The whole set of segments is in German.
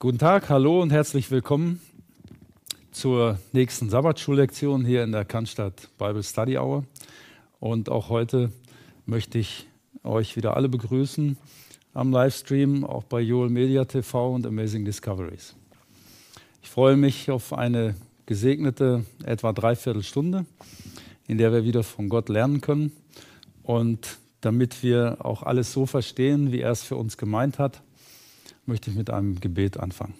Guten Tag, hallo und herzlich willkommen zur nächsten Sabbatschullektion hier in der Cannstatt Bible Study Hour. Und auch heute möchte ich euch wieder alle begrüßen am Livestream, auch bei Joel Media TV und Amazing Discoveries. Ich freue mich auf eine gesegnete etwa Dreiviertelstunde, in der wir wieder von Gott lernen können. Und damit wir auch alles so verstehen, wie er es für uns gemeint hat, möchte ich mit einem Gebet anfangen.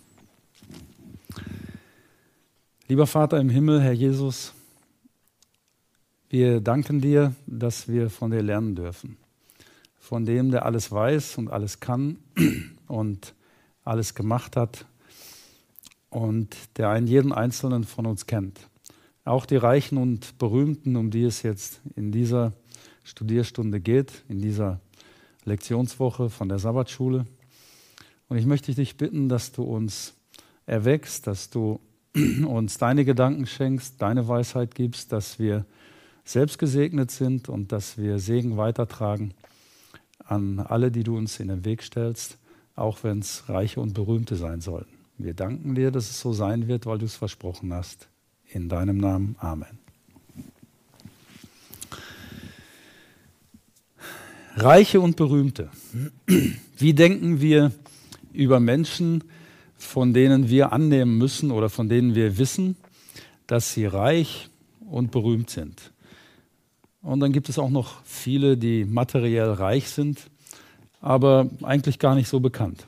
Lieber Vater im Himmel, Herr Jesus, wir danken dir, dass wir von dir lernen dürfen. Von dem, der alles weiß und alles kann und alles gemacht hat und der jeden Einzelnen von uns kennt. Auch die Reichen und Berühmten, um die es jetzt in dieser Studierstunde geht, in dieser Lektionswoche von der Sabbatschule. Und ich möchte dich bitten, dass du uns erweckst, dass du uns deine Gedanken schenkst, deine Weisheit gibst, dass wir selbst gesegnet sind und dass wir Segen weitertragen an alle, die du uns in den Weg stellst, auch wenn es Reiche und Berühmte sein sollten. Wir danken dir, dass es so sein wird, weil du es versprochen hast. In deinem Namen. Amen. Reiche und Berühmte. Wie denken wir über Menschen, von denen wir annehmen müssen oder von denen wir wissen, dass sie reich und berühmt sind? Und dann gibt es auch noch viele, die materiell reich sind, aber eigentlich gar nicht so bekannt.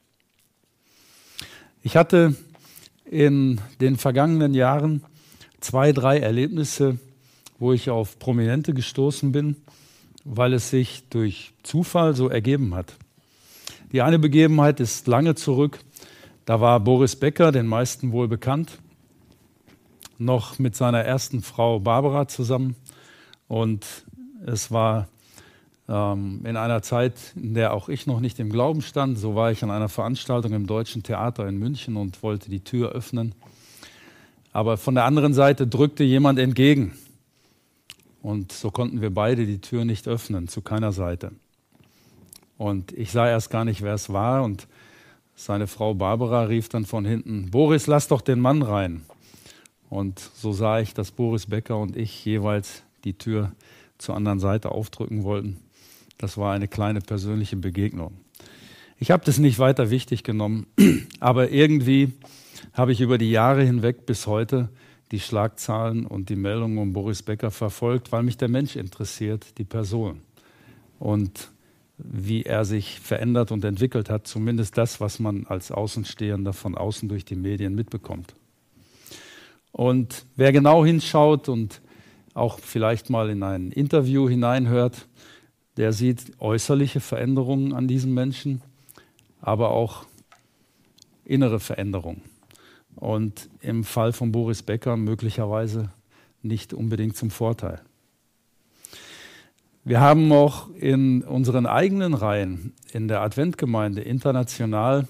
Ich hatte in den vergangenen Jahren 2, 3 Erlebnisse, wo ich auf Prominente gestoßen bin, weil es sich durch Zufall so ergeben hat. Die eine Begebenheit ist lange zurück. Da war Boris Becker, den meisten wohl bekannt, noch mit seiner ersten Frau Barbara zusammen. Und es war in einer Zeit, in der auch ich noch nicht im Glauben stand. So war ich an einer Veranstaltung im Deutschen Theater in München und wollte die Tür öffnen. Aber von der anderen Seite drückte jemand entgegen. Und so konnten wir beide die Tür nicht öffnen, zu keiner Seite. Und ich sah erst gar nicht, wer es war. Und seine Frau Barbara rief dann von hinten: Boris, lass doch den Mann rein. Und so sah ich, dass Boris Becker und ich jeweils die Tür zur anderen Seite aufdrücken wollten. Das war eine kleine persönliche Begegnung. Ich habe das nicht weiter wichtig genommen, aber irgendwie habe ich über die Jahre hinweg bis heute die Schlagzahlen und die Meldungen um Boris Becker verfolgt, weil mich der Mensch interessiert, die Person. Und wie er sich verändert und entwickelt hat, zumindest das, was man als Außenstehender von außen durch die Medien mitbekommt. Und wer genau hinschaut und auch vielleicht mal in ein Interview hineinhört, der sieht äußerliche Veränderungen an diesem Menschen, aber auch innere Veränderungen. Und im Fall von Boris Becker möglicherweise nicht unbedingt zum Vorteil. Wir haben auch in unseren eigenen Reihen, in der Adventgemeinde international,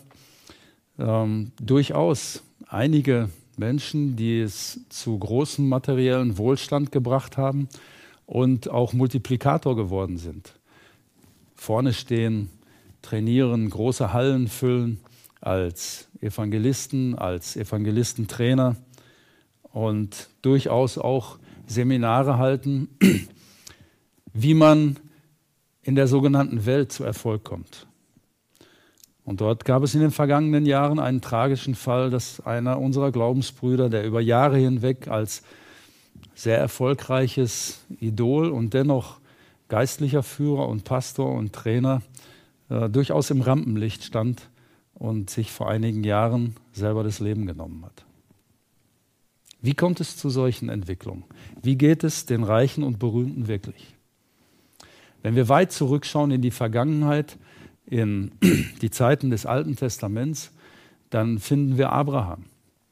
durchaus einige Menschen, die es zu großem materiellen Wohlstand gebracht haben und auch Multiplikator geworden sind. Vorne stehen, trainieren, große Hallen füllen als Evangelistentrainer und durchaus auch Seminare halten, wie man in der sogenannten Welt zu Erfolg kommt. Und dort gab es in den vergangenen Jahren einen tragischen Fall, dass einer unserer Glaubensbrüder, der über Jahre hinweg als sehr erfolgreiches Idol und dennoch geistlicher Führer und Pastor und Trainer, durchaus im Rampenlicht stand und sich vor einigen Jahren selber das Leben genommen hat. Wie kommt es zu solchen Entwicklungen? Wie geht es den Reichen und Berühmten wirklich? Wenn wir weit zurückschauen in die Vergangenheit, in die Zeiten des Alten Testaments, dann finden wir Abraham,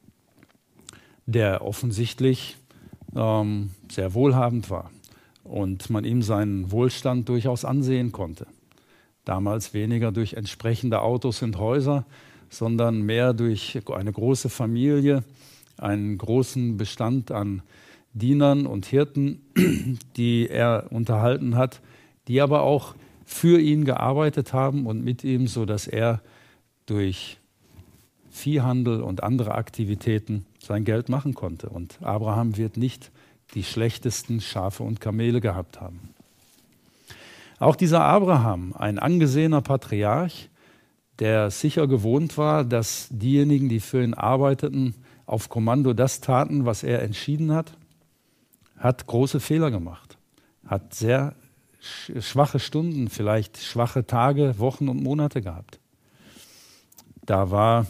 der offensichtlich sehr wohlhabend war und man ihm seinen Wohlstand durchaus ansehen konnte. Damals weniger durch entsprechende Autos und Häuser, sondern mehr durch eine große Familie, einen großen Bestand an Dienern und Hirten, die er unterhalten hat, die aber auch für ihn gearbeitet haben und mit ihm, sodass er durch Viehhandel und andere Aktivitäten sein Geld machen konnte. Und Abraham wird nicht die schlechtesten Schafe und Kamele gehabt haben. Auch dieser Abraham, ein angesehener Patriarch, der sicher gewohnt war, dass diejenigen, die für ihn arbeiteten, auf Kommando das taten, was er entschieden hat, hat große Fehler gemacht, hat sehr schwache Stunden, vielleicht schwache Tage, Wochen und Monate gehabt. Da war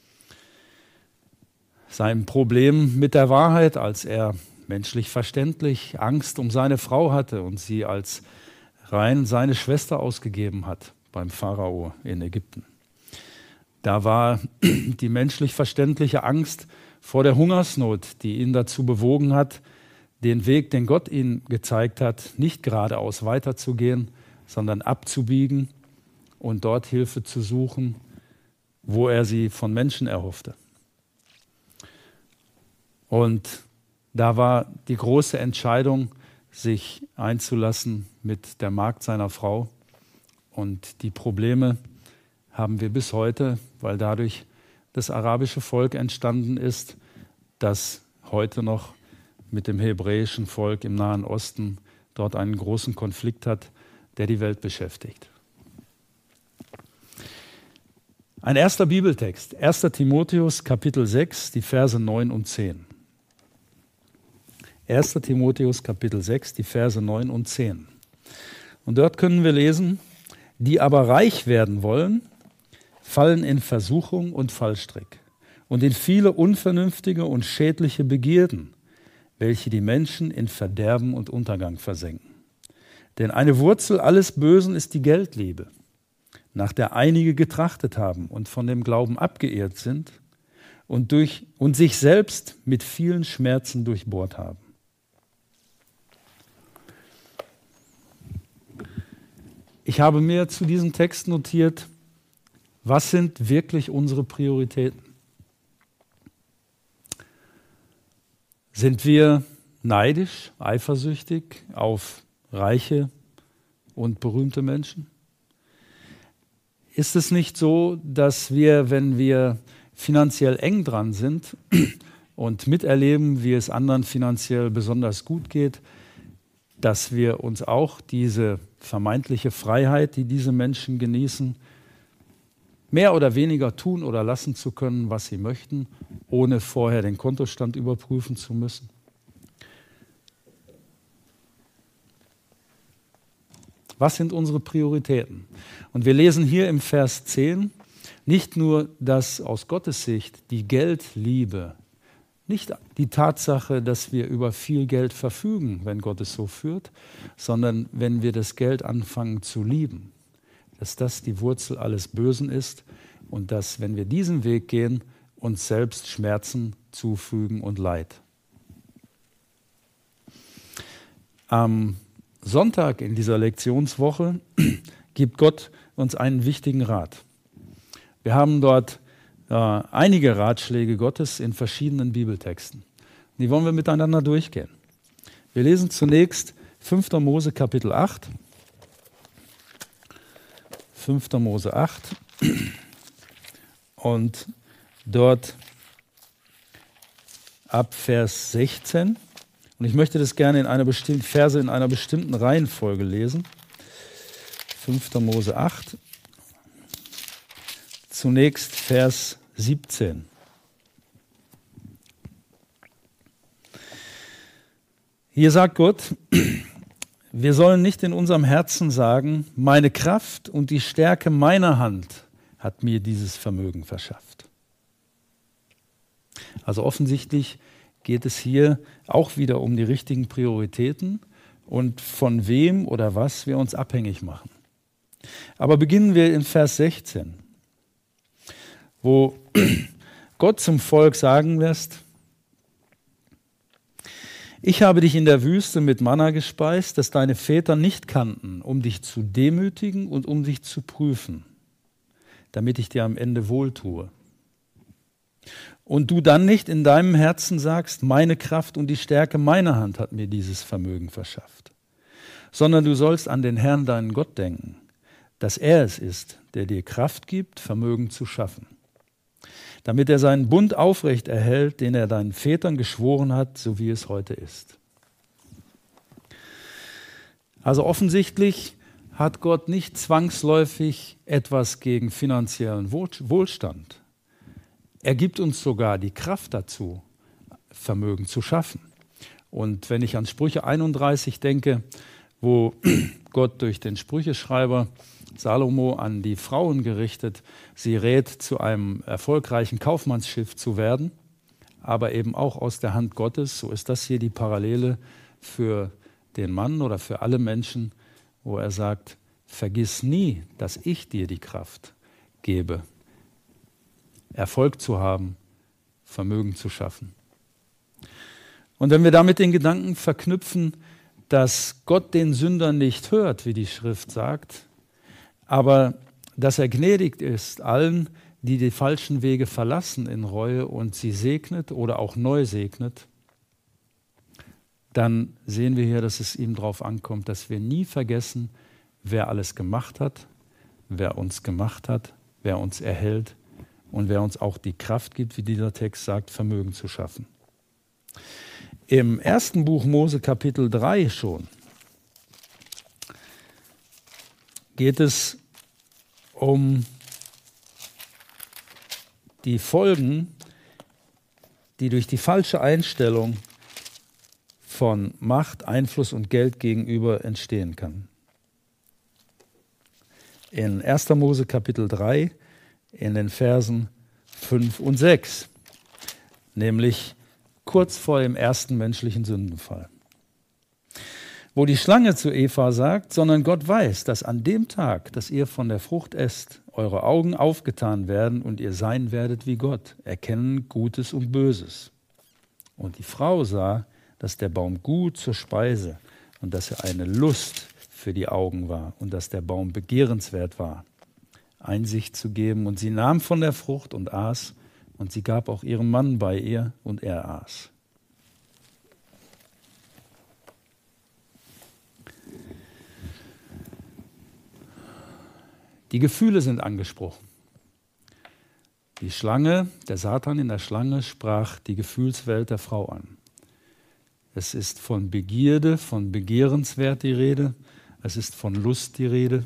sein Problem mit der Wahrheit, als er menschlich verständlich Angst um seine Frau hatte und sie als rein seine Schwester ausgegeben hat beim Pharao in Ägypten. Da war die menschlich verständliche Angst vor der Hungersnot, die ihn dazu bewogen hat, den Weg, den Gott ihm gezeigt hat, nicht geradeaus weiterzugehen, sondern abzubiegen und dort Hilfe zu suchen, wo er sie von Menschen erhoffte. Und da war die große Entscheidung, sich einzulassen mit der Magd seiner Frau. Und die Probleme haben wir bis heute, weil dadurch das arabische Volk entstanden ist, das heute noch mit dem hebräischen Volk im Nahen Osten dort einen großen Konflikt hat, der die Welt beschäftigt. Ein erster Bibeltext, 1. Timotheus, Kapitel 6, die Verse 9 und 10. 1. Timotheus, Kapitel 6, die Verse 9 und 10. Und dort können wir lesen, die aber reich werden wollen, fallen in Versuchung und Fallstrick und in viele unvernünftige und schädliche Begierden, welche die Menschen in Verderben und Untergang versenken. Denn eine Wurzel alles Bösen ist die Geldliebe, nach der einige getrachtet haben und von dem Glauben abgeirrt sind und sich selbst mit vielen Schmerzen durchbohrt haben. Ich habe mir zu diesem Text notiert, was sind wirklich unsere Prioritäten? Sind wir neidisch, eifersüchtig auf reiche und berühmte Menschen? Ist es nicht so, dass wir, wenn wir finanziell eng dran sind und miterleben, wie es anderen finanziell besonders gut geht, dass wir uns auch diese vermeintliche Freiheit, die diese Menschen genießen, mehr oder weniger tun oder lassen zu können, was sie möchten, ohne vorher den Kontostand überprüfen zu müssen? Was sind unsere Prioritäten? Und wir lesen hier im Vers 10 nicht nur, dass aus Gottes Sicht die Geldliebe, nicht die Tatsache, dass wir über viel Geld verfügen, wenn Gott es so führt, sondern wenn wir das Geld anfangen zu lieben, dass das die Wurzel alles Bösen ist und dass, wenn wir diesen Weg gehen, uns selbst Schmerzen zufügen und Leid. Am Sonntag in dieser Lektionswoche gibt Gott uns einen wichtigen Rat. Wir haben dort einige Ratschläge Gottes in verschiedenen Bibeltexten. Die wollen wir miteinander durchgehen. Wir lesen zunächst 5. Mose Kapitel 8. 5. Mose 8 und dort ab Vers 16. Und ich möchte das gerne in einer bestimmten Verse in einer bestimmten Reihenfolge lesen. 5. Mose 8. Zunächst Vers 17. Hier sagt Gott, wir sollen nicht in unserem Herzen sagen, meine Kraft und die Stärke meiner Hand hat mir dieses Vermögen verschafft. Also offensichtlich geht es hier auch wieder um die richtigen Prioritäten und von wem oder was wir uns abhängig machen. Aber beginnen wir in Vers 16, wo Gott zum Volk sagen lässt, ich habe dich in der Wüste mit Manna gespeist, das deine Väter nicht kannten, um dich zu demütigen und um dich zu prüfen, damit ich dir am Ende wohltue. Und du dann nicht in deinem Herzen sagst, meine Kraft und die Stärke meiner Hand hat mir dieses Vermögen verschafft, sondern du sollst an den Herrn, deinen Gott, denken, dass er es ist, der dir Kraft gibt, Vermögen zu schaffen. damit er seinen Bund aufrecht erhält, den er deinen Vätern geschworen hat, so wie es heute ist. Also offensichtlich hat Gott nicht zwangsläufig etwas gegen finanziellen Wohlstand. Er gibt uns sogar die Kraft dazu, Vermögen zu schaffen. Und wenn ich an Sprüche 31 denke, wo Gott durch den Sprücheschreiber Salomo an die Frauen gerichtet, sie rät, zu einem erfolgreichen Kaufmannsschiff zu werden, aber eben auch aus der Hand Gottes, so ist das hier die Parallele für den Mann oder für alle Menschen, wo er sagt, vergiss nie, dass ich dir die Kraft gebe, Erfolg zu haben, Vermögen zu schaffen. Und wenn wir damit den Gedanken verknüpfen, dass Gott den Sünder nicht hört, wie die Schrift sagt, aber dass er gnädig ist allen, die die falschen Wege verlassen in Reue und sie segnet oder auch neu segnet, dann sehen wir hier, dass es ihm darauf ankommt, dass wir nie vergessen, wer alles gemacht hat, wer uns gemacht hat, wer uns erhält und wer uns auch die Kraft gibt, wie dieser Text sagt, Vermögen zu schaffen. Im ersten Buch Mose Kapitel 3 schon geht es um die Folgen, die durch die falsche Einstellung von Macht, Einfluss und Geld gegenüber entstehen kann. In 1. Mose Kapitel 3 in den Versen 5 und 6, nämlich kurz vor dem ersten menschlichen Sündenfall. Wo die Schlange zu Eva sagt, sondern Gott weiß, dass an dem Tag, dass ihr von der Frucht esst, eure Augen aufgetan werden und ihr sein werdet wie Gott, erkennen Gutes und Böses. Und die Frau sah, dass der Baum gut zur Speise und dass er eine Lust für die Augen war und dass der Baum begehrenswert war, Einsicht zu geben. Und sie nahm von der Frucht und aß, und sie gab auch ihrem Mann bei ihr, und er aß. Die Gefühle sind angesprochen. Die Schlange, der Satan in der Schlange, sprach die Gefühlswelt der Frau an. Es ist von Begierde, von Begehrenswert die Rede. Es ist von Lust die Rede.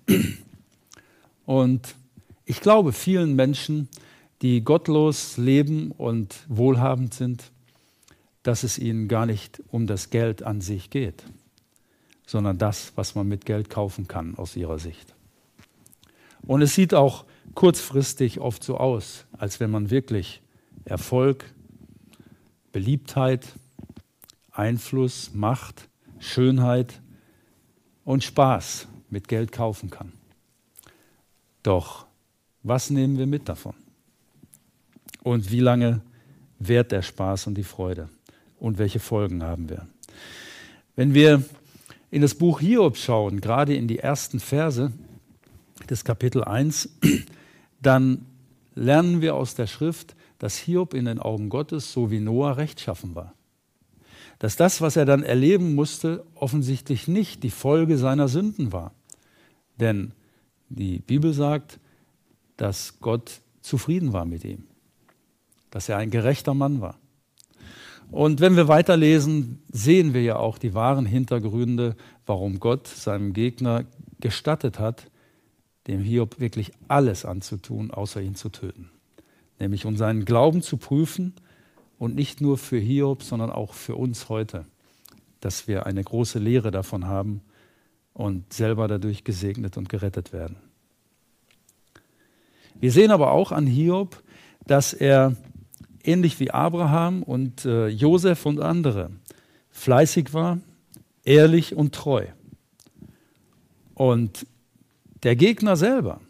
Und ich glaube, vielen Menschen, die gottlos leben und wohlhabend sind, dass es ihnen gar nicht um das Geld an sich geht, sondern das, was man mit Geld kaufen kann aus ihrer Sicht. Und es sieht auch kurzfristig oft so aus, als wenn man wirklich Erfolg, Beliebtheit, Einfluss, Macht, Schönheit und Spaß mit Geld kaufen kann. Doch was nehmen wir mit davon? Und wie lange währt der Spaß und die Freude? Und welche Folgen haben wir? Wenn wir in das Buch Hiob schauen, gerade in die ersten Verse des Kapitel 1, dann lernen wir aus der Schrift, dass Hiob in den Augen Gottes, so wie Noah, rechtschaffen war. Dass das, was er dann erleben musste, offensichtlich nicht die Folge seiner Sünden war. Denn die Bibel sagt, dass Gott zufrieden war mit ihm, dass er ein gerechter Mann war. Und wenn wir weiterlesen, sehen wir ja auch die wahren Hintergründe, warum Gott seinem Gegner gestattet hat, dem Hiob wirklich alles anzutun, außer ihn zu töten. Nämlich um seinen Glauben zu prüfen und nicht nur für Hiob, sondern auch für uns heute, dass wir eine große Lehre davon haben und selber dadurch gesegnet und gerettet werden. Wir sehen aber auch an Hiob, dass er ähnlich wie Abraham und Josef und andere fleißig war, ehrlich und treu. Und der Gegner selber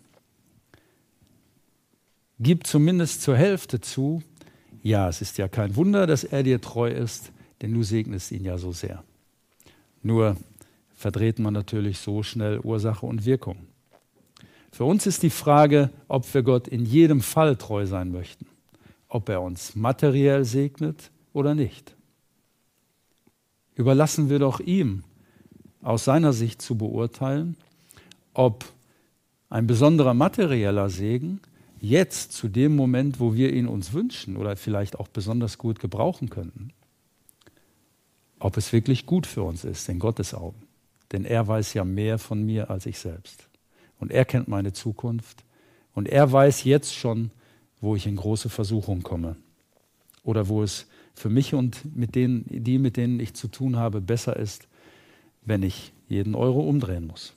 gibt zumindest zur Hälfte zu, ja, es ist ja kein Wunder, dass er dir treu ist, denn du segnest ihn ja so sehr. Nur verdreht man natürlich so schnell Ursache und Wirkung. Für uns ist die Frage, ob wir Gott in jedem Fall treu sein möchten, ob er uns materiell segnet oder nicht. Überlassen wir doch ihm, aus seiner Sicht zu beurteilen, ob ein besonderer materieller Segen jetzt zu dem Moment, wo wir ihn uns wünschen oder vielleicht auch besonders gut gebrauchen könnten, ob es wirklich gut für uns ist, in Gottes Augen. Denn er weiß ja mehr von mir als ich selbst. Und er kennt meine Zukunft. Und er weiß jetzt schon, wo ich in große Versuchung komme. Oder wo es für mich und mit denen ich zu tun habe, besser ist, wenn ich jeden Euro umdrehen muss.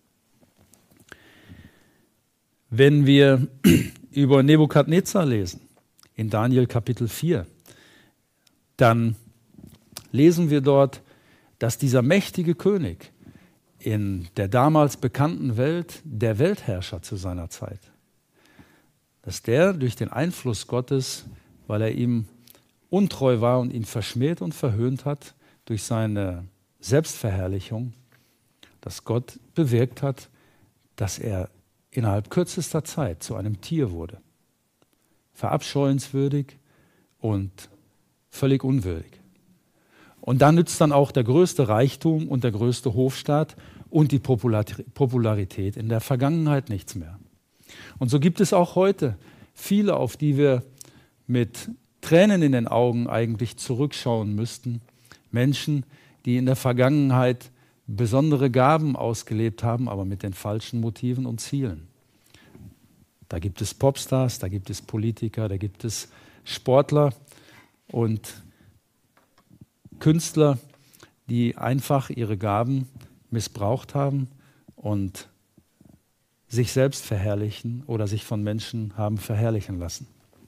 Wenn wir über Nebukadnezar lesen, in Daniel Kapitel 4, dann lesen wir dort, dass dieser mächtige König in der damals bekannten Welt der Weltherrscher zu seiner Zeit, dass der durch den Einfluss Gottes, weil er ihm untreu war und ihn verschmäht und verhöhnt hat, durch seine Selbstverherrlichung, dass Gott bewirkt hat, dass er innerhalb kürzester Zeit zu einem Tier wurde. Verabscheuenswürdig und völlig unwürdig. Und da nützt dann auch der größte Reichtum und der größte Hofstaat und die Popularität in der Vergangenheit nichts mehr. Und so gibt es auch heute viele, auf die wir mit Tränen in den Augen eigentlich zurückschauen müssten. Menschen, die in der Vergangenheit besondere Gaben ausgelebt haben, aber mit den falschen Motiven und Zielen. Da gibt es Popstars, da gibt es Politiker, da gibt es Sportler und Künstler, die einfach ihre Gaben missbraucht haben und sich selbst verherrlichen oder sich von Menschen haben verherrlichen lassen.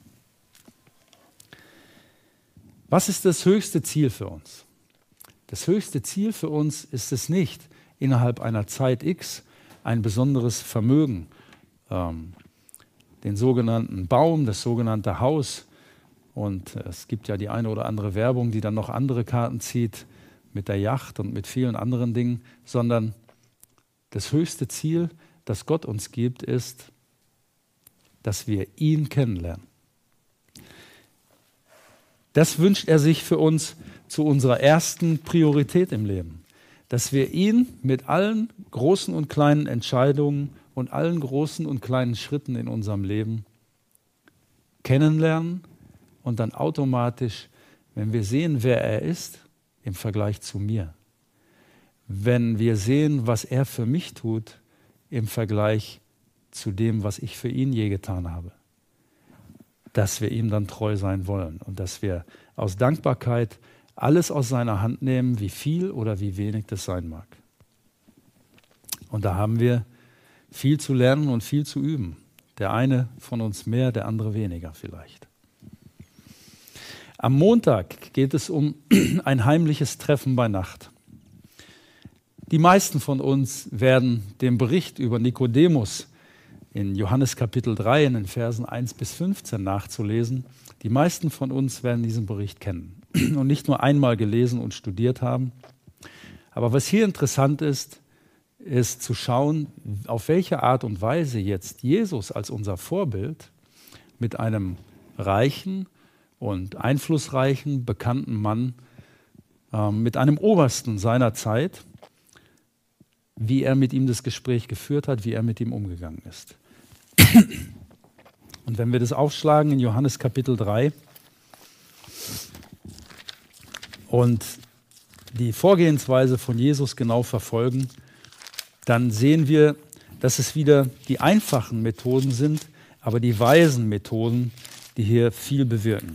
Was ist das höchste Ziel für uns? Das höchste Ziel für uns ist es nicht, innerhalb einer Zeit X ein besonderes Vermögen, den sogenannten Baum, das sogenannte Haus. Und es gibt ja die eine oder andere Werbung, die dann noch andere Karten zieht mit der Yacht und mit vielen anderen Dingen, sondern das höchste Ziel, das Gott uns gibt, ist, dass wir ihn kennenlernen. Das wünscht er sich für uns zu unserer ersten Priorität im Leben, dass wir ihn mit allen großen und kleinen Entscheidungen und allen großen und kleinen Schritten in unserem Leben kennenlernen und dann automatisch, wenn wir sehen, wer er ist im Vergleich zu mir, wenn wir sehen, was er für mich tut im Vergleich zu dem, was ich für ihn je getan habe, dass wir ihm dann treu sein wollen und dass wir aus Dankbarkeit alles aus seiner Hand nehmen, wie viel oder wie wenig das sein mag. Und da haben wir viel zu lernen und viel zu üben. Der eine von uns mehr, der andere weniger vielleicht. Am Montag geht es um ein heimliches Treffen bei Nacht. Die meisten von uns werden den Bericht über Nikodemus in Johannes Kapitel 3 in den Versen 1 bis 15 nachzulesen. Die meisten von uns werden diesen Bericht kennen und nicht nur einmal gelesen und studiert haben. Aber was hier interessant ist, ist zu schauen, auf welche Art und Weise jetzt Jesus als unser Vorbild mit einem reichen und einflussreichen, bekannten Mann, mit einem Obersten seiner Zeit, wie er mit ihm das Gespräch geführt hat, wie er mit ihm umgegangen ist. Und wenn wir das aufschlagen in Johannes Kapitel 3 und die Vorgehensweise von Jesus genau verfolgen, dann sehen wir, dass es wieder die einfachen Methoden sind, aber die weisen Methoden, die hier viel bewirken.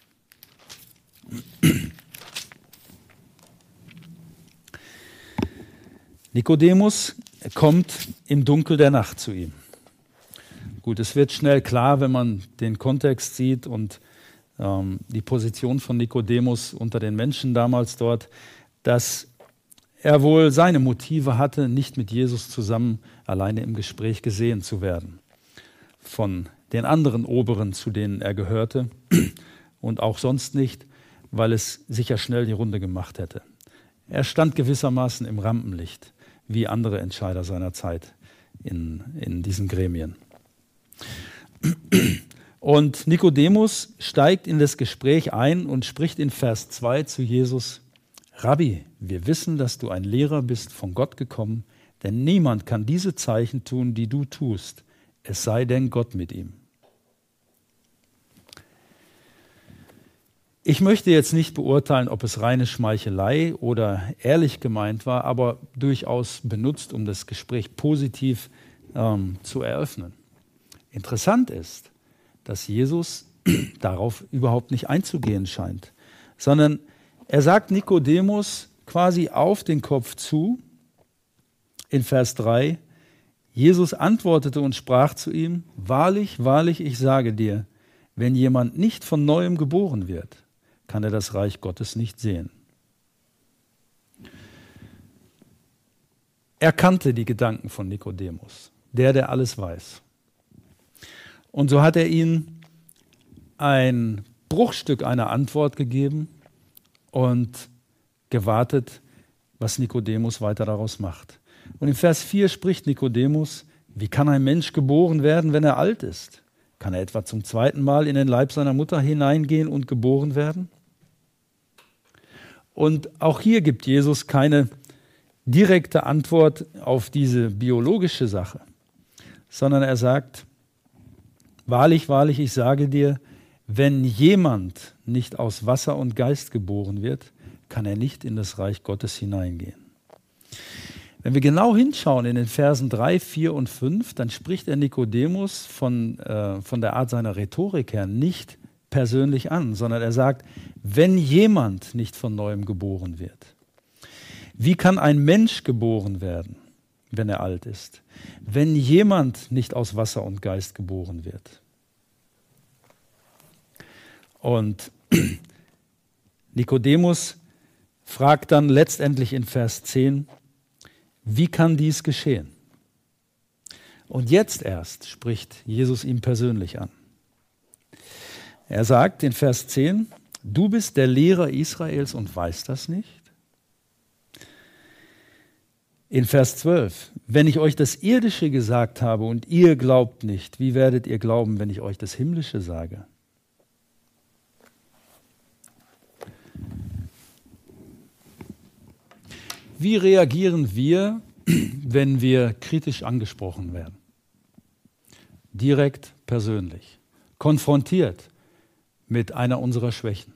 Nikodemus kommt im Dunkel der Nacht zu ihm. Gut, es wird schnell klar, wenn man den Kontext sieht und die Position von Nikodemus unter den Menschen damals dort, dass er wohl seine Motive hatte, nicht mit Jesus zusammen alleine im Gespräch gesehen zu werden. Von den anderen Oberen, zu denen er gehörte, und auch sonst nicht, weil es sicher schnell die Runde gemacht hätte. Er stand gewissermaßen im Rampenlicht, wie andere Entscheider seiner Zeit in diesen Gremien. Und Nikodemus steigt in das Gespräch ein und spricht in Vers 2 zu Jesus: Rabbi, wir wissen, dass du ein Lehrer bist, von Gott gekommen, denn niemand kann diese Zeichen tun, die du tust, es sei denn Gott mit ihm. Ich möchte jetzt nicht beurteilen, ob es reine Schmeichelei oder ehrlich gemeint war, aber durchaus benutzt, um das Gespräch positiv zu eröffnen. Interessant ist, dass Jesus darauf überhaupt nicht einzugehen scheint, sondern er sagt Nikodemus quasi auf den Kopf zu in Vers 3. Jesus antwortete und sprach zu ihm: Wahrlich, wahrlich, ich sage dir, wenn jemand nicht von neuem geboren wird, kann er das Reich Gottes nicht sehen. Er kannte die Gedanken von Nikodemus, der alles weiß. Und so hat er ihm ein Bruchstück einer Antwort gegeben und gewartet, was Nikodemus weiter daraus macht. Und in Vers 4 spricht Nikodemus: Wie kann ein Mensch geboren werden, wenn er alt ist? Kann er etwa zum zweiten Mal in den Leib seiner Mutter hineingehen und geboren werden? Und auch hier gibt Jesus keine direkte Antwort auf diese biologische Sache, sondern er sagt: Wahrlich, wahrlich, ich sage dir, wenn jemand nicht aus Wasser und Geist geboren wird, kann er nicht in das Reich Gottes hineingehen. Wenn wir genau hinschauen in den Versen 3, 4 und 5, dann spricht er Nikodemus von der Art seiner Rhetorik her nicht persönlich an, sondern er sagt, wenn jemand nicht von Neuem geboren wird. Wie kann ein Mensch geboren werden, wenn er alt ist? Wenn jemand nicht aus Wasser und Geist geboren wird. Und Nikodemus fragt dann letztendlich in Vers 10, wie kann dies geschehen? Und jetzt erst spricht Jesus ihm persönlich an. Er sagt in Vers 10, du bist der Lehrer Israels und weißt das nicht? In Vers 12, wenn ich euch das Irdische gesagt habe und ihr glaubt nicht, wie werdet ihr glauben, wenn ich euch das Himmlische sage? Wie reagieren wir, wenn wir kritisch angesprochen werden? Direkt, persönlich, konfrontiert mit einer unserer Schwächen.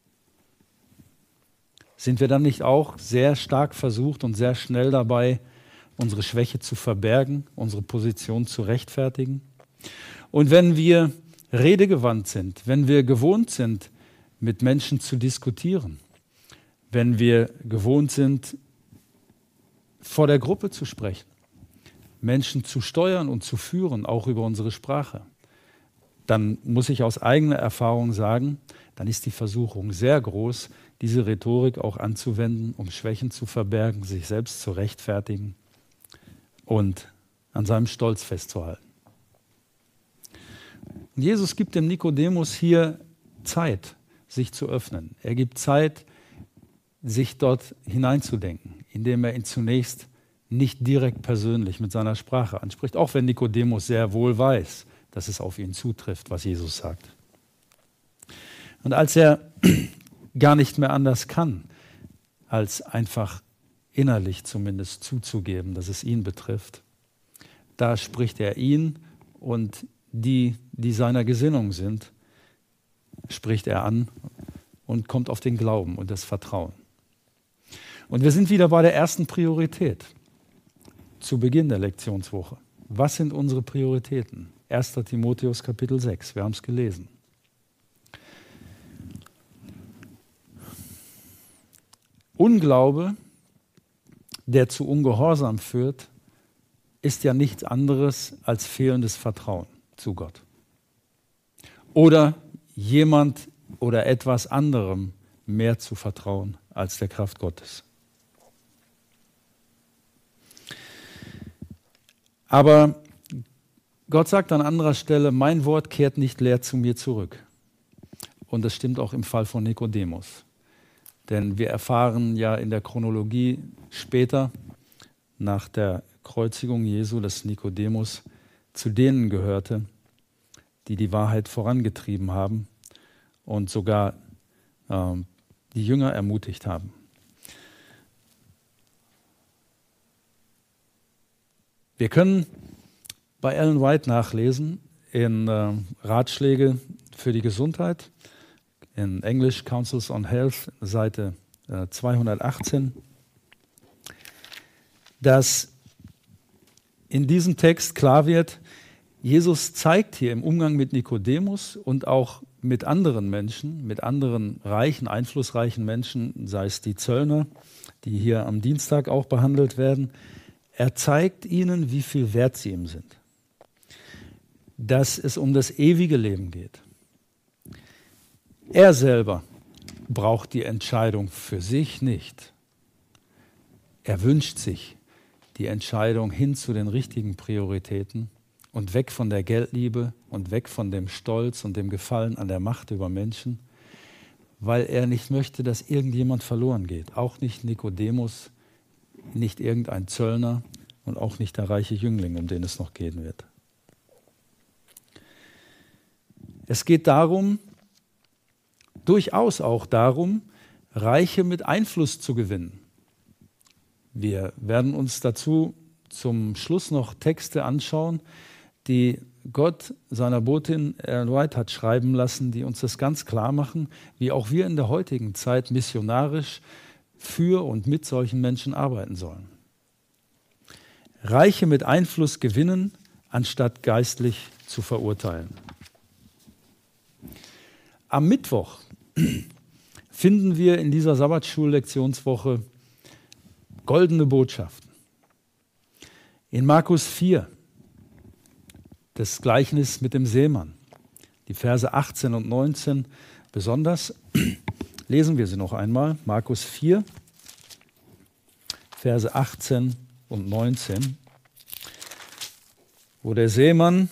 Sind wir dann nicht auch sehr stark versucht und sehr schnell dabei, unsere Schwäche zu verbergen, unsere Position zu rechtfertigen? Und wenn wir redegewandt sind, wenn wir gewohnt sind, mit Menschen zu diskutieren, wenn wir gewohnt sind, vor der Gruppe zu sprechen, Menschen zu steuern und zu führen, auch über unsere Sprache, dann muss ich aus eigener Erfahrung sagen, dann ist die Versuchung sehr groß, diese Rhetorik auch anzuwenden, um Schwächen zu verbergen, sich selbst zu rechtfertigen und an seinem Stolz festzuhalten. Und Jesus gibt dem Nikodemus hier Zeit, sich zu öffnen. Er gibt Zeit, sich dort hineinzudenken, indem er ihn zunächst nicht direkt persönlich mit seiner Sprache anspricht, auch wenn Nikodemus sehr wohl weiß, dass es auf ihn zutrifft, was Jesus sagt. Und als er gar nicht mehr anders kann, als einfach innerlich zumindest zuzugeben, dass es ihn betrifft, da spricht er ihn und die seiner Gesinnung sind, spricht er an und kommt auf den Glauben und das Vertrauen. Und wir sind wieder bei der ersten Priorität zu Beginn der Lektionswoche. Was sind unsere Prioritäten? 1. Timotheus Kapitel 6, wir haben es gelesen. Unglaube, der zu Ungehorsam führt, ist ja nichts anderes als fehlendes Vertrauen zu Gott. Oder jemand oder etwas anderem mehr zu vertrauen als der Kraft Gottes. Aber Gott sagt an anderer Stelle, mein Wort kehrt nicht leer zu mir zurück. Und das stimmt auch im Fall von Nikodemus. Denn wir erfahren ja in der Chronologie später, nach der Kreuzigung Jesu, dass Nikodemus zu denen gehörte, die die Wahrheit vorangetrieben haben und sogar die Jünger ermutigt haben. Wir können bei Ellen White nachlesen in Ratschläge für die Gesundheit, in Englisch Councils on Health, Seite 218, dass in diesem Text klar wird, Jesus zeigt hier im Umgang mit Nikodemus und auch mit anderen Menschen, mit anderen reichen, einflussreichen Menschen, sei es die Zöllner, die hier am Dienstag auch behandelt werden, er zeigt ihnen, wie viel wert sie ihm sind. Dass es um das ewige Leben geht. Er selber braucht die Entscheidung für sich nicht. Er wünscht sich die Entscheidung hin zu den richtigen Prioritäten und weg von der Geldliebe und weg von dem Stolz und dem Gefallen an der Macht über Menschen, weil er nicht möchte, dass irgendjemand verloren geht. Auch nicht Nikodemus, nicht irgendein Zöllner und auch nicht der reiche Jüngling, um den es noch gehen wird. Es geht darum, durchaus auch darum, Reiche mit Einfluss zu gewinnen. Wir werden uns dazu zum Schluss noch Texte anschauen, die Gott seiner Botin Ellen White hat schreiben lassen, die uns das ganz klar machen, wie auch wir in der heutigen Zeit missionarisch für und mit solchen Menschen arbeiten sollen. Reiche mit Einfluss gewinnen, anstatt geistlich zu verurteilen. Am Mittwoch finden wir in dieser Sabbatschul-Lektionswoche goldene Botschaften. In Markus 4, das Gleichnis mit dem Seemann, die Verse 18 und 19 besonders, lesen wir sie noch einmal. Markus 4, Verse 18 und 19, wo der Seemann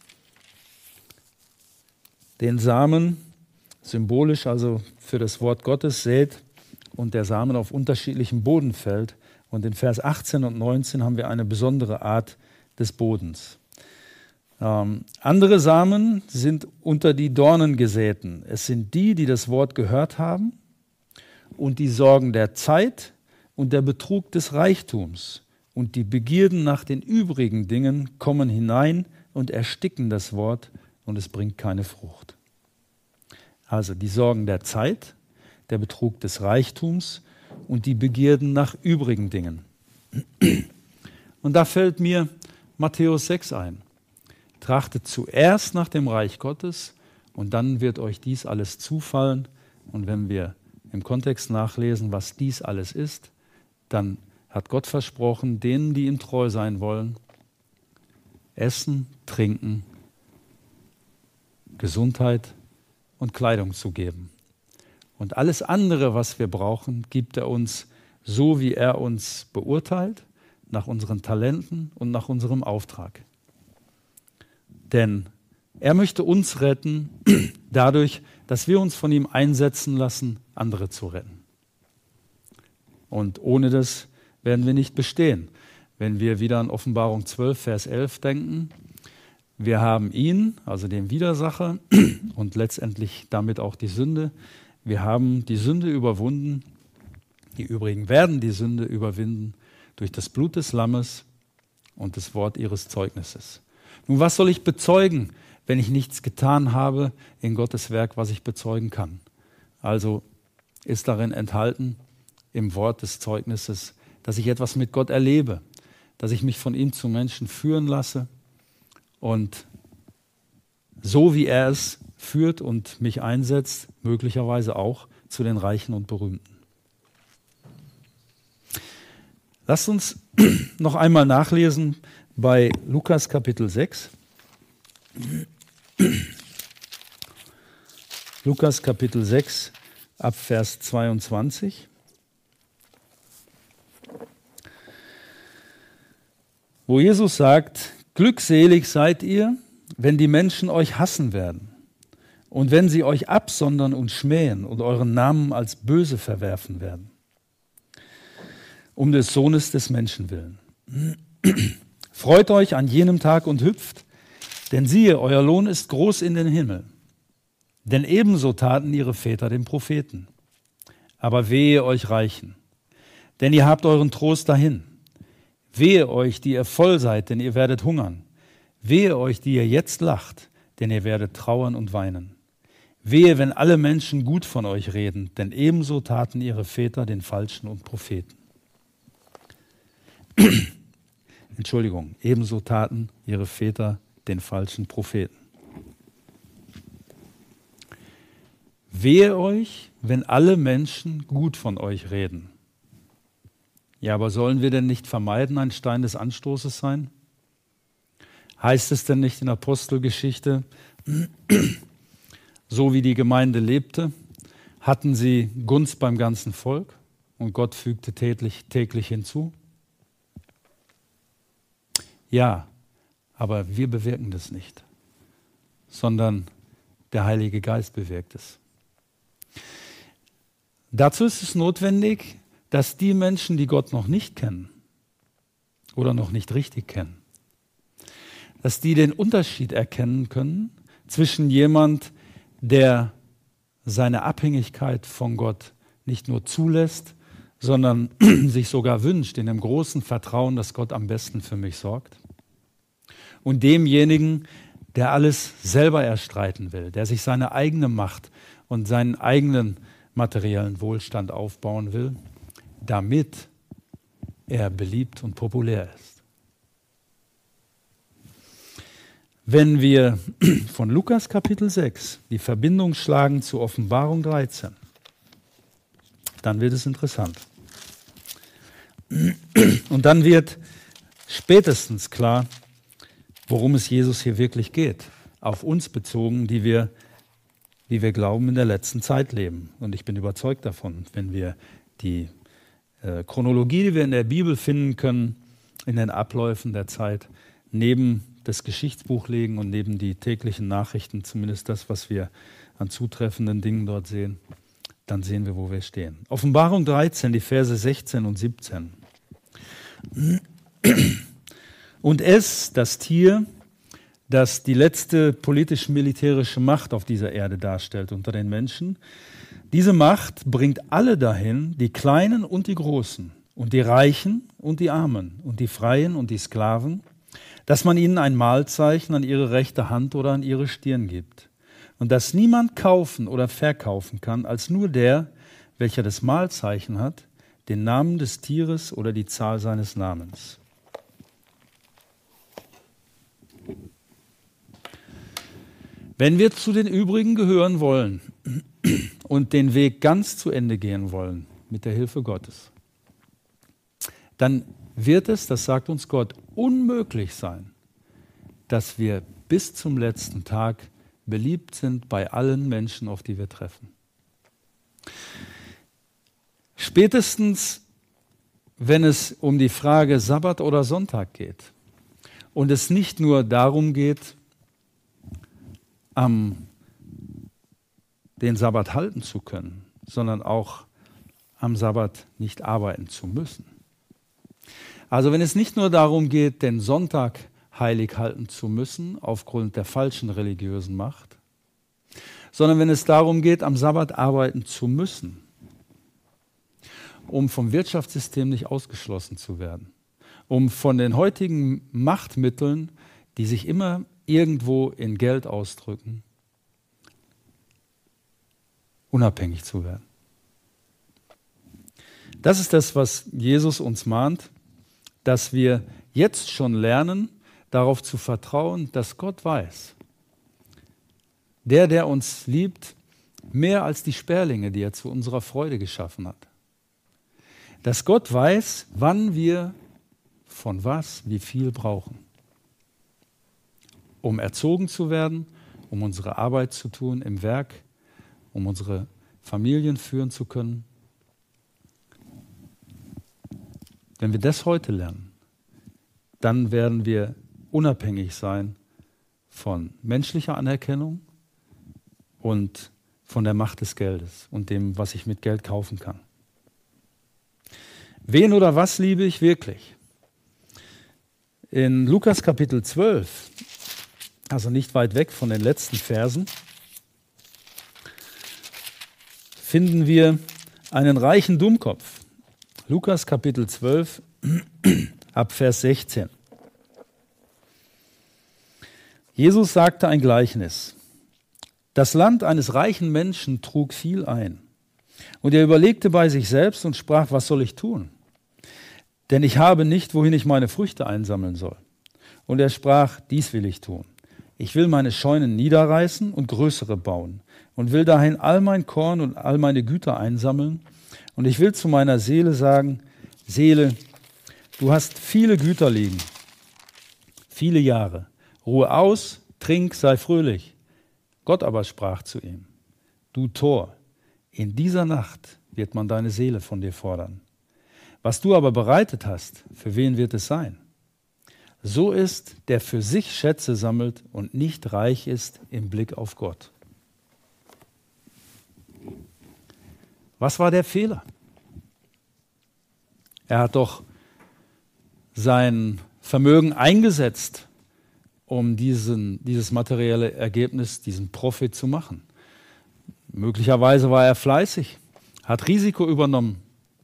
den Samen, symbolisch also für das Wort Gottes, sät und der Samen auf unterschiedlichem Boden fällt. Und in Vers 18 und 19 haben wir eine besondere Art des Bodens. Andere Samen sind unter die Dornen gesäten. Es sind die, die das Wort gehört haben und die Sorgen der Zeit und der Betrug des Reichtums und die Begierden nach den übrigen Dingen kommen hinein und ersticken das Wort und es bringt keine Frucht. Also die Sorgen der Zeit, der Betrug des Reichtums und die Begierden nach übrigen Dingen. Und da fällt mir Matthäus 6 ein. Trachtet zuerst nach dem Reich Gottes und dann wird euch dies alles zufallen. Und wenn wir im Kontext nachlesen, was dies alles ist, dann hat Gott versprochen, denen, die ihm treu sein wollen, Essen, Trinken, Gesundheit und Kleidung zu geben. Und alles andere, was wir brauchen, gibt er uns so, wie er uns beurteilt, nach unseren Talenten und nach unserem Auftrag. Denn er möchte uns retten, dadurch, dass wir uns von ihm einsetzen lassen, andere zu retten. Und ohne das werden wir nicht bestehen. Wenn wir wieder an Offenbarung 12, Vers 11 denken, wir haben ihn, also den Widersacher und letztendlich damit auch die Sünde. Wir haben die Sünde überwunden, die übrigen werden die Sünde überwinden durch das Blut des Lammes und das Wort ihres Zeugnisses. Nun, was soll ich bezeugen, wenn ich nichts getan habe in Gottes Werk, was ich bezeugen kann? Also ist darin enthalten, im Wort des Zeugnisses, dass ich etwas mit Gott erlebe, dass ich mich von ihm zu Menschen führen lasse und so wie er es führt und mich einsetzt, möglicherweise auch zu den Reichen und Berühmten. Lasst uns noch einmal nachlesen bei Lukas Kapitel 6. Lukas Kapitel 6 ab Vers 22. Wo Jesus sagt, glückselig seid ihr, wenn die Menschen euch hassen werden und wenn sie euch absondern und schmähen und euren Namen als böse verwerfen werden, um des Sohnes des Menschen willen. Freut euch an jenem Tag und hüpft, denn siehe, euer Lohn ist groß in den Himmel. Denn ebenso taten ihre Väter den Propheten. Aber wehe euch Reichen, denn ihr habt euren Trost dahin. Wehe euch, die ihr voll seid, denn ihr werdet hungern. Wehe euch, die ihr jetzt lacht, denn ihr werdet trauern und weinen. Wehe, wenn alle Menschen gut von euch reden, denn ebenso taten ihre Väter den Falschen und Propheten. Entschuldigung, ebenso taten ihre Väter den falschen Propheten. Wehe euch, wenn alle Menschen gut von euch reden. Ja, aber sollen wir denn nicht vermeiden, ein Stein des Anstoßes sein? Heißt es denn nicht in Apostelgeschichte, so wie die Gemeinde lebte, hatten sie Gunst beim ganzen Volk und Gott fügte täglich hinzu? Ja, aber wir bewirken das nicht, sondern der Heilige Geist bewirkt es. Dazu ist es notwendig, dass die Menschen, die Gott noch nicht kennen oder noch nicht richtig kennen, dass die den Unterschied erkennen können zwischen jemand, der seine Abhängigkeit von Gott nicht nur zulässt, sondern sich sogar wünscht in dem großen Vertrauen, dass Gott am besten für mich sorgt, und demjenigen, der alles selber erstreiten will, der sich seine eigene Macht und seinen eigenen materiellen Wohlstand aufbauen will, damit er beliebt und populär ist. Wenn wir von Lukas Kapitel 6 die Verbindung schlagen zu Offenbarung 13, dann wird es interessant. Und dann wird spätestens klar, worum es Jesus hier wirklich geht, auf uns bezogen, die wir, wie wir glauben, in der letzten Zeit leben. Und ich bin überzeugt davon, wenn wir die Chronologie, die wir in der Bibel finden können, in den Abläufen der Zeit, neben das Geschichtsbuch legen und neben die täglichen Nachrichten, zumindest das, was wir an zutreffenden Dingen dort sehen, dann sehen wir, wo wir stehen. Offenbarung 13, die Verse 16 und 17. Und es, das Tier, das die letzte politisch-militärische Macht auf dieser Erde darstellt unter den Menschen, diese Macht bringt alle dahin, die Kleinen und die Großen, und die Reichen und die Armen, und die Freien und die Sklaven, dass man ihnen ein Mahlzeichen an ihre rechte Hand oder an ihre Stirn gibt, und dass niemand kaufen oder verkaufen kann, als nur der, welcher das Mahlzeichen hat, den Namen des Tieres oder die Zahl seines Namens. Wenn wir zu den übrigen gehören wollen und den Weg ganz zu Ende gehen wollen, mit der Hilfe Gottes, dann wird es, das sagt uns Gott, unmöglich sein, dass wir bis zum letzten Tag beliebt sind bei allen Menschen, auf die wir treffen. Spätestens, wenn es um die Frage Sabbat oder Sonntag geht und es nicht nur darum geht, den Sabbat halten zu können, sondern auch am Sabbat nicht arbeiten zu müssen. Also wenn es nicht nur darum geht, den Sonntag heilig halten zu müssen, aufgrund der falschen religiösen Macht, sondern wenn es darum geht, am Sabbat arbeiten zu müssen, um vom Wirtschaftssystem nicht ausgeschlossen zu werden, um von den heutigen Machtmitteln, die sich immer irgendwo in Geld ausdrücken, unabhängig zu werden. Das ist das, was Jesus uns mahnt, dass wir jetzt schon lernen, darauf zu vertrauen, dass Gott weiß. Der uns liebt, mehr als die Sperlinge, die er zu unserer Freude geschaffen hat. Dass Gott weiß, wann wir von was wie viel brauchen, um erzogen zu werden, um unsere Arbeit zu tun im Werk, um unsere Familien führen zu können. Wenn wir das heute lernen, dann werden wir unabhängig sein von menschlicher Anerkennung und von der Macht des Geldes und dem, was ich mit Geld kaufen kann. Wen oder was liebe ich wirklich? In Lukas Kapitel 12, also nicht weit weg von den letzten Versen, finden wir einen reichen Dummkopf. Lukas Kapitel 12, ab Vers 16. Jesus sagte ein Gleichnis. Das Land eines reichen Menschen trug viel ein. Und er überlegte bei sich selbst und sprach, was soll ich tun? Denn ich habe nicht, wohin ich meine Früchte einsammeln soll. Und er sprach, dies will ich tun. Ich will meine Scheunen niederreißen und größere bauen und will dahin all mein Korn und all meine Güter einsammeln. Und ich will zu meiner Seele sagen, Seele, du hast viele Güter liegen, viele Jahre. Ruhe aus, trink, sei fröhlich. Gott aber sprach zu ihm, du Tor, in dieser Nacht wird man deine Seele von dir fordern. Was du aber bereitet hast, für wen wird es sein? So ist, der für sich Schätze sammelt und nicht reich ist im Blick auf Gott. Was war der Fehler? Er hat doch sein Vermögen eingesetzt, um dieses materielle Ergebnis, diesen Profit zu machen. Möglicherweise war er fleißig, hat Risiko übernommen.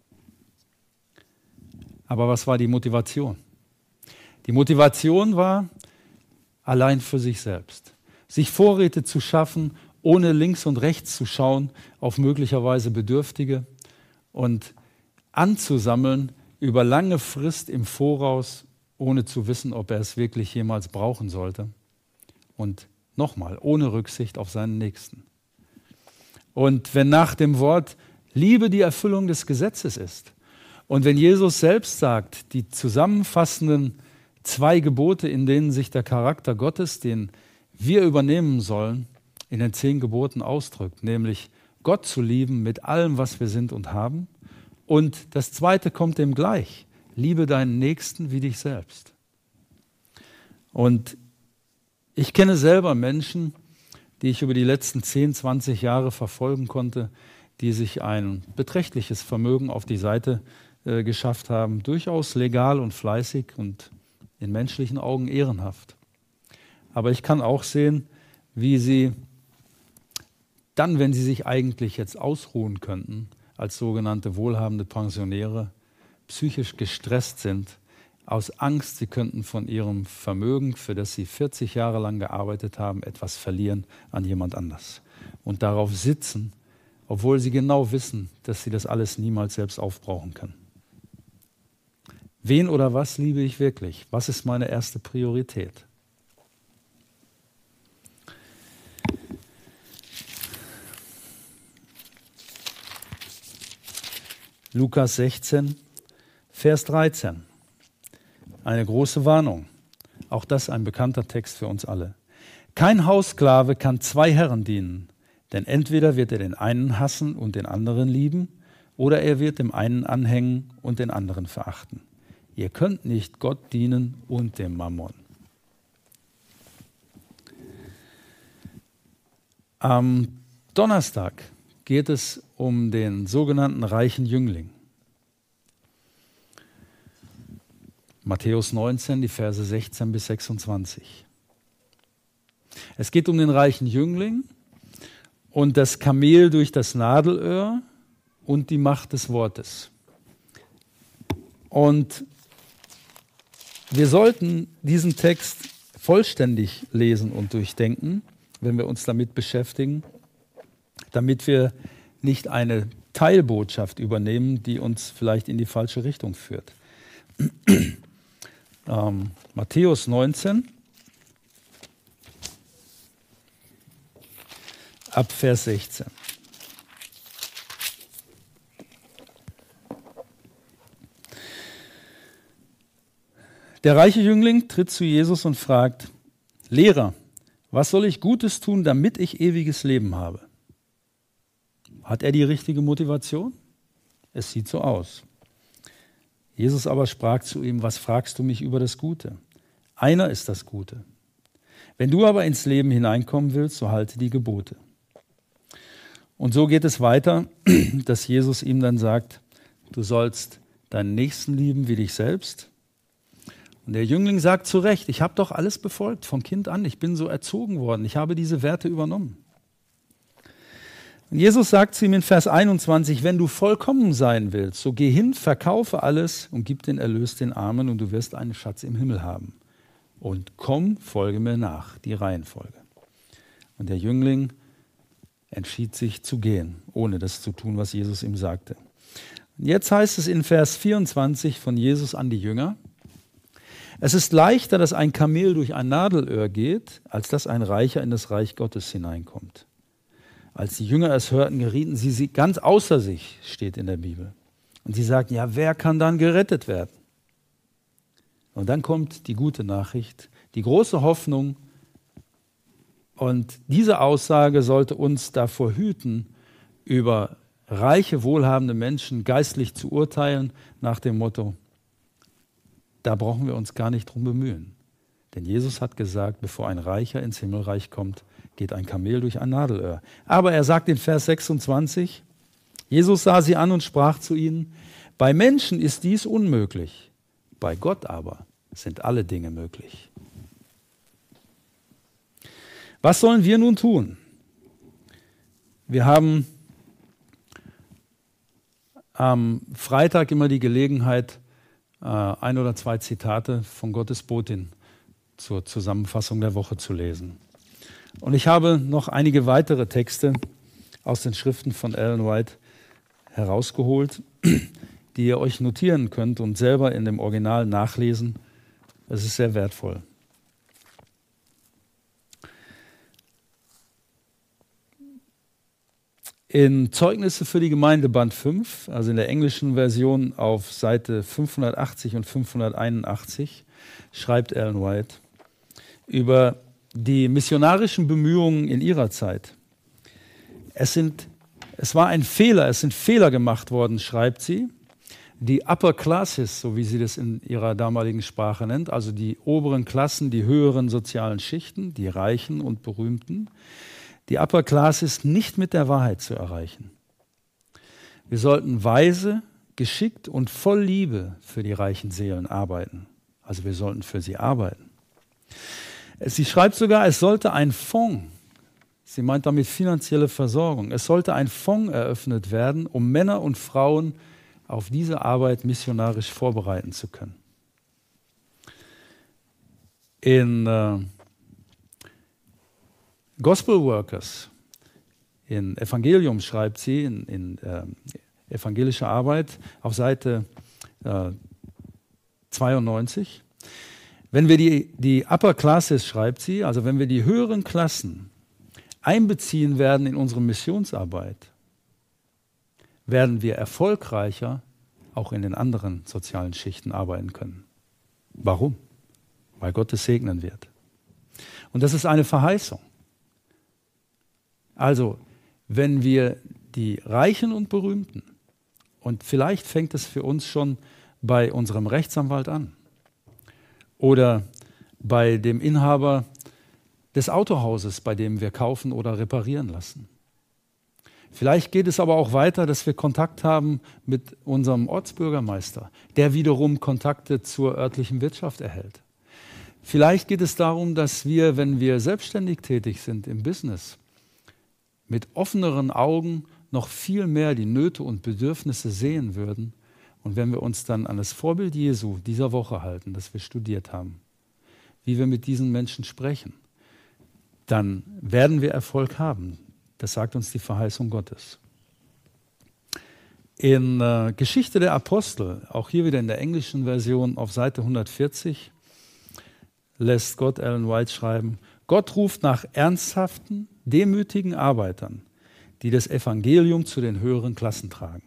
Aber was war die Motivation? Die Motivation war allein für sich selbst. Sich Vorräte zu schaffen, ohne links und rechts zu schauen auf möglicherweise Bedürftige und anzusammeln über lange Frist im Voraus, ohne zu wissen, ob er es wirklich jemals brauchen sollte. Und nochmal, ohne Rücksicht auf seinen Nächsten. Und wenn nach dem Wort Liebe die Erfüllung des Gesetzes ist und wenn Jesus selbst sagt, die zusammenfassenden 2 Gebote, in denen sich der Charakter Gottes, den wir übernehmen sollen, in den 10 Geboten ausdrückt, nämlich Gott zu lieben mit allem, was wir sind und haben. Und das 2. kommt dem gleich, liebe deinen Nächsten wie dich selbst. Und ich kenne selber Menschen, die ich über die letzten 10, 20 Jahre verfolgen konnte, die sich ein beträchtliches Vermögen auf die Seite geschafft haben, durchaus legal und fleißig und in menschlichen Augen ehrenhaft. Aber ich kann auch sehen, wie sie dann, wenn sie sich eigentlich jetzt ausruhen könnten, als sogenannte wohlhabende Pensionäre, psychisch gestresst sind, aus Angst, sie könnten von ihrem Vermögen, für das sie 40 Jahre lang gearbeitet haben, etwas verlieren an jemand anders. Und darauf sitzen, obwohl sie genau wissen, dass sie das alles niemals selbst aufbrauchen können. Wen oder was liebe ich wirklich? Was ist meine erste Priorität? Lukas 16, Vers 13. Eine große Warnung. Auch das ein bekannter Text für uns alle. Kein Haussklave kann 2 Herren dienen, denn entweder wird er den einen hassen und den anderen lieben, oder er wird dem einen anhängen und den anderen verachten. Ihr könnt nicht Gott dienen und dem Mammon. Am Donnerstag geht es um den sogenannten reichen Jüngling. Matthäus 19, die Verse 16 bis 26. Es geht um den reichen Jüngling und das Kamel durch das Nadelöhr und die Macht des Wortes. Und wir sollten diesen Text vollständig lesen und durchdenken, wenn wir uns damit beschäftigen, damit wir nicht eine Teilbotschaft übernehmen, die uns vielleicht in die falsche Richtung führt. Matthäus 19, ab Vers 16. Der reiche Jüngling tritt zu Jesus und fragt, Lehrer, was soll ich Gutes tun, damit ich ewiges Leben habe? Hat er die richtige Motivation? Es sieht so aus. Jesus aber sprach zu ihm, was fragst du mich über das Gute? Einer ist das Gute. Wenn du aber ins Leben hineinkommen willst, so halte die Gebote. Und so geht es weiter, dass Jesus ihm dann sagt, du sollst deinen Nächsten lieben wie dich selbst. Und der Jüngling sagt zu Recht, ich habe doch alles befolgt von Kind an, ich bin so erzogen worden, ich habe diese Werte übernommen. Und Jesus sagt zu ihm in Vers 21, wenn du vollkommen sein willst, so geh hin, verkaufe alles und gib den Erlös den Armen und du wirst einen Schatz im Himmel haben. Und komm, folge mir nach, die Reihenfolge. Und der Jüngling entschied sich zu gehen, ohne das zu tun, was Jesus ihm sagte. Jetzt heißt es in Vers 24 von Jesus an die Jünger: Es ist leichter, dass ein Kamel durch ein Nadelöhr geht, als dass ein Reicher in das Reich Gottes hineinkommt. Als die Jünger es hörten, gerieten sie ganz außer sich, steht in der Bibel. Und sie sagten, ja, wer kann dann gerettet werden? Und dann kommt die gute Nachricht, die große Hoffnung. Und diese Aussage sollte uns davor hüten, über reiche, wohlhabende Menschen geistlich zu urteilen, nach dem Motto, da brauchen wir uns gar nicht drum bemühen. Denn Jesus hat gesagt, bevor ein Reicher ins Himmelreich kommt, geht ein Kamel durch ein Nadelöhr. Aber er sagt in Vers 26, Jesus sah sie an und sprach zu ihnen, bei Menschen ist dies unmöglich, bei Gott aber sind alle Dinge möglich. Was sollen wir nun tun? Wir haben am Freitag immer die Gelegenheit, ein oder zwei Zitate von Gottes Botin zur Zusammenfassung der Woche zu lesen. Und ich habe noch einige weitere Texte aus den Schriften von Ellen White herausgeholt, die ihr euch notieren könnt und selber in dem Original nachlesen. Es ist sehr wertvoll. In Zeugnisse für die Gemeinde Band 5, also in der englischen Version auf Seite 580 und 581, schreibt Ellen White über die missionarischen Bemühungen in ihrer Zeit. Es sind Fehler gemacht worden, schreibt sie. Die Upper Classes, so wie sie das in ihrer damaligen Sprache nennt, also die oberen Klassen, die höheren sozialen Schichten, die Reichen und Berühmten, die Upper Classes nicht mit der Wahrheit zu erreichen. Wir sollten weise, geschickt und voll Liebe für die reichen Seelen arbeiten. Also wir sollten für sie arbeiten. Sie schreibt sogar, es sollte ein Fonds, sie meint damit finanzielle Versorgung, es sollte ein Fonds eröffnet werden, um Männer und Frauen auf diese Arbeit missionarisch vorbereiten zu können. In Gospel Workers, in Evangelium schreibt sie, in evangelischer Arbeit auf Seite 92, wenn wir die Upper Classes, schreibt sie, also wenn wir die höheren Klassen einbeziehen werden in unsere Missionsarbeit, werden wir erfolgreicher auch in den anderen sozialen Schichten arbeiten können. Warum? Weil Gott es segnen wird. Und das ist eine Verheißung. Also, wenn wir die Reichen und Berühmten, und vielleicht fängt es für uns schon bei unserem Rechtsanwalt an oder bei dem Inhaber des Autohauses, bei dem wir kaufen oder reparieren lassen. Vielleicht geht es aber auch weiter, dass wir Kontakt haben mit unserem Ortsbürgermeister, der wiederum Kontakte zur örtlichen Wirtschaft erhält. Vielleicht geht es darum, dass wir, wenn wir selbstständig tätig sind im Business, mit offeneren Augen noch viel mehr die Nöte und Bedürfnisse sehen würden. Und wenn wir uns dann an das Vorbild Jesu dieser Woche halten, das wir studiert haben, wie wir mit diesen Menschen sprechen, dann werden wir Erfolg haben. Das sagt uns die Verheißung Gottes. In Geschichte der Apostel, auch hier wieder in der englischen Version auf Seite 140, lässt Gott Ellen White schreiben, Gott ruft nach ernsthaften, demütigen Arbeitern, die das Evangelium zu den höheren Klassen tragen.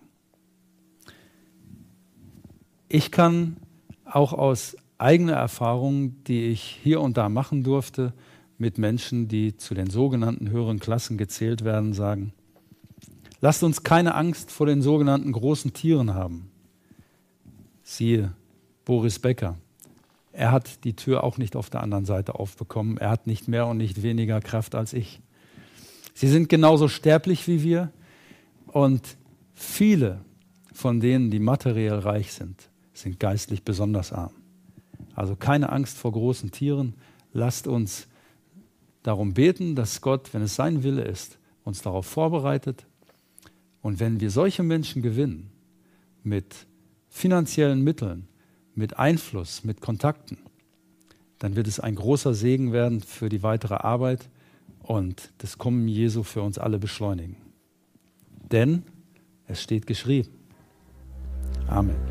Ich kann auch aus eigener Erfahrung, die ich hier und da machen durfte, mit Menschen, die zu den sogenannten höheren Klassen gezählt werden, sagen, lasst uns keine Angst vor den sogenannten großen Tieren haben. Siehe Boris Becker. Er hat die Tür auch nicht auf der anderen Seite aufbekommen. Er hat nicht mehr und nicht weniger Kraft als ich. Sie sind genauso sterblich wie wir und viele von denen, die materiell reich sind, sind geistlich besonders arm. Also keine Angst vor großen Tieren. Lasst uns darum beten, dass Gott, wenn es sein Wille ist, uns darauf vorbereitet. Und wenn wir solche Menschen gewinnen, mit finanziellen Mitteln, mit Einfluss, mit Kontakten, dann wird es ein großer Segen werden für die weitere Arbeit und das Kommen Jesu für uns alle beschleunigen. Denn es steht geschrieben. Amen.